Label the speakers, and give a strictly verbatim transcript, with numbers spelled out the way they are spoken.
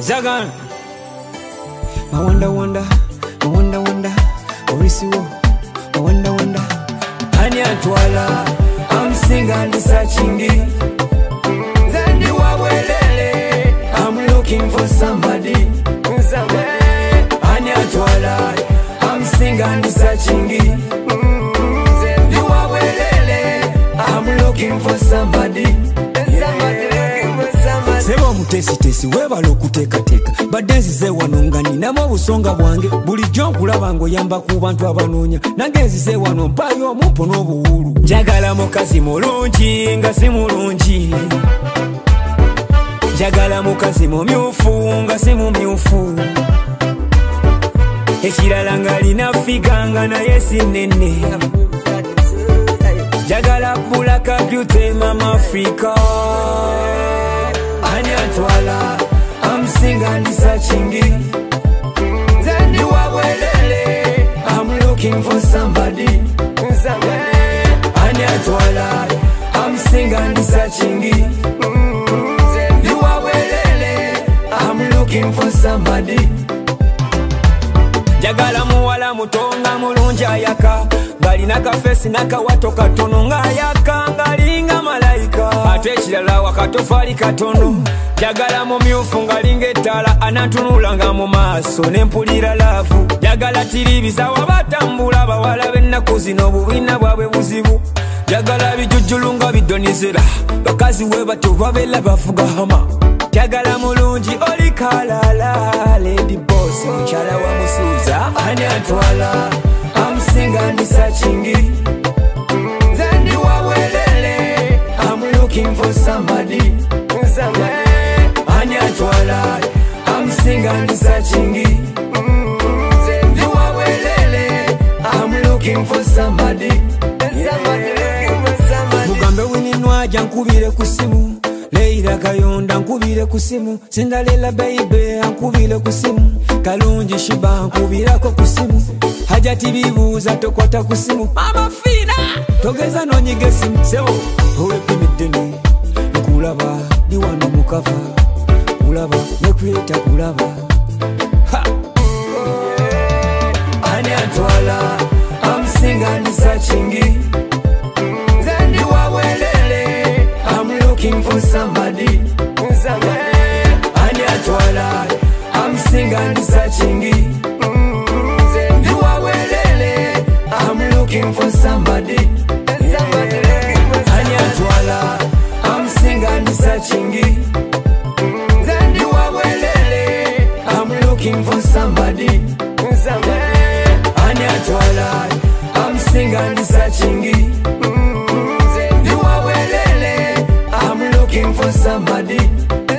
Speaker 1: Zagan. I wonder, wonder, I wonder, wonder. Orisiwo, I wonder, wonder. Anya twala, I'm singing this chingi. Zandi wawelele, I'm looking for somebody. Anya twala, I'm singing this chingi. Zandi wawelele, I'm looking for somebody. Sebo mutesi tesi weba lokuteka teka badenzi ze wanongani namo busonga bwange buli jonkulaba ngo yamba ku bantu abanonya nangenzi ze wano mpayo mumpo n'obuhulu njagala mukazi mulungi nga si mulungi njagala mukazi mumyufu nga si mumyufu ekirala nga lina figanga naye si nene njagala bulaka beauty mama Africa. Twala, I'm singing this chingi. Zandi wawelele, I'm looking for somebody. Anya twala, I'm singing this chingi. Zandi wawelele, I'm looking for somebody. Jagala muwala mutonga mulungi ayaka balina kafesi nakawato katono ngayaka ngalinga malaika ate ekirala wakatofali katono jagala mumyufu ngalinga ettala anatunulanga mu maaso nempulira laafu jagala tiribiza wabatambula bawala b'ennaku zino obubina bwabwe buzibu jagala bijujjulu nga bidonizera bakazi we bato babeera bavuga hama jagala mulungi oli kalala lady boss mukyala wa musuuza ani atwala I'm singing this chingi. Zandi wawelele, I'm looking for somebody. Ani atwala, I'm singing this chingi. Zandi wawelele, I'm looking for somebody. Mugambe wininwa jankubire kusimu. Leira kayonda nkubire kusimu. Sindalela baby ankubire kusimu. Kalungi shiba ankubirako kusimu. Hajati bibuza tokwata kusimu. Mama fina togeza nonyige simu. Seo owepi mideni kulaba diwano mukava kulaba ne creator kulaba ha ani atwala I'm singing this chingi. Zandi wawelele I'm looking for somebody. Ani atwala I'm singing this chingi. I'm looking for somebody. Anya twala, I'm singing this chingi. Zandi wawelele, I'm looking for somebody. Anya twala, I'm singing this chingi. Zandi wawelele, I'm looking for somebody.